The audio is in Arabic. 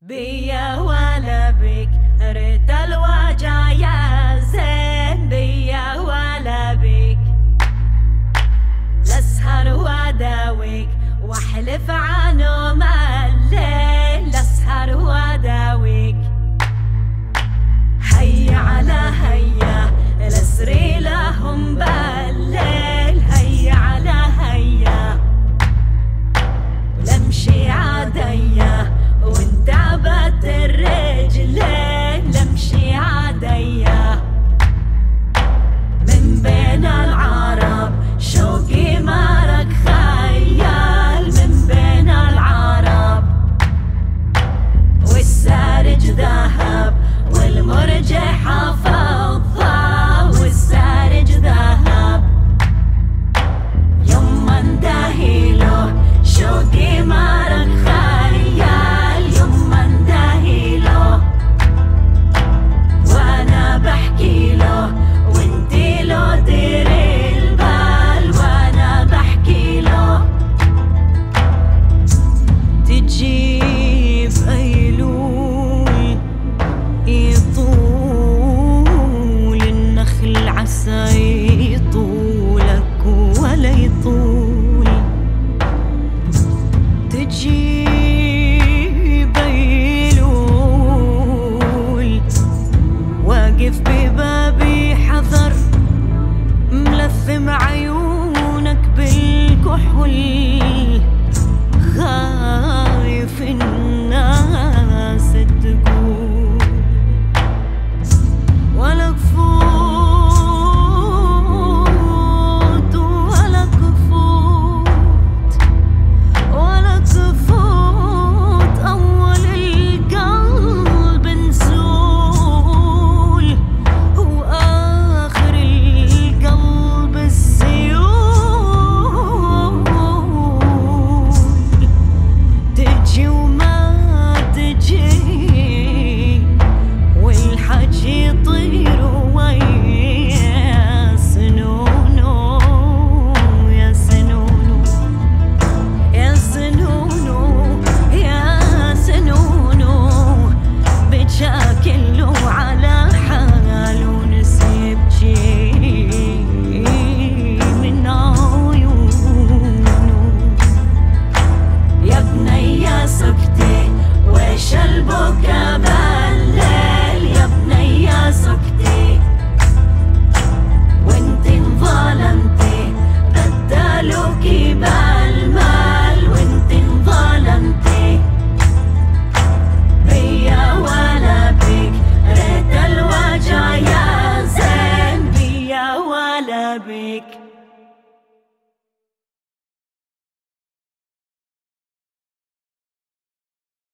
بيا ولا بك ريت الوجع يا زين، بيا ولا بك لاسهر واداويك واحلف عنهم الليل، لاسهر واداويك هيا على هيا لاسري لهم بالليل، هيا على هيا لمشي عادية وانتعبت الرجلين، لمشي عادية من بين العرب شوقي مارك خيال، من بين العرب والسارج ذهب والمرجح فضة، والسارج ذهب يما اندهيله شوقي مارك خيال، يما اندهيله وانا بحكي له وانتي له ديري البال، وانا بحكي له تجيب ايلول يطول النخل عسى يطولك ولا يطول، تجيب ايلول واقف ببابي حذر ملثم عيونك بالكحول، خايف الناس تقول ولا كفوت ولا كفوت ولا كفوت، أول القلب نزول وآخر القلب السيول، تجي وما تجي والحكي يطير ويا سنونو، يا سنونو يا سنونو يا سنونو، بجاكل على حال ونسيب شي من عيونه، يا بنية سكتي ويش البكا بالليل، يا بنية سكتي وانتي انظلمتي بدلوكي بالمال، وانتي انظلمتي بيا ولا بك ريت الوجع يا زين، بيا ولا بك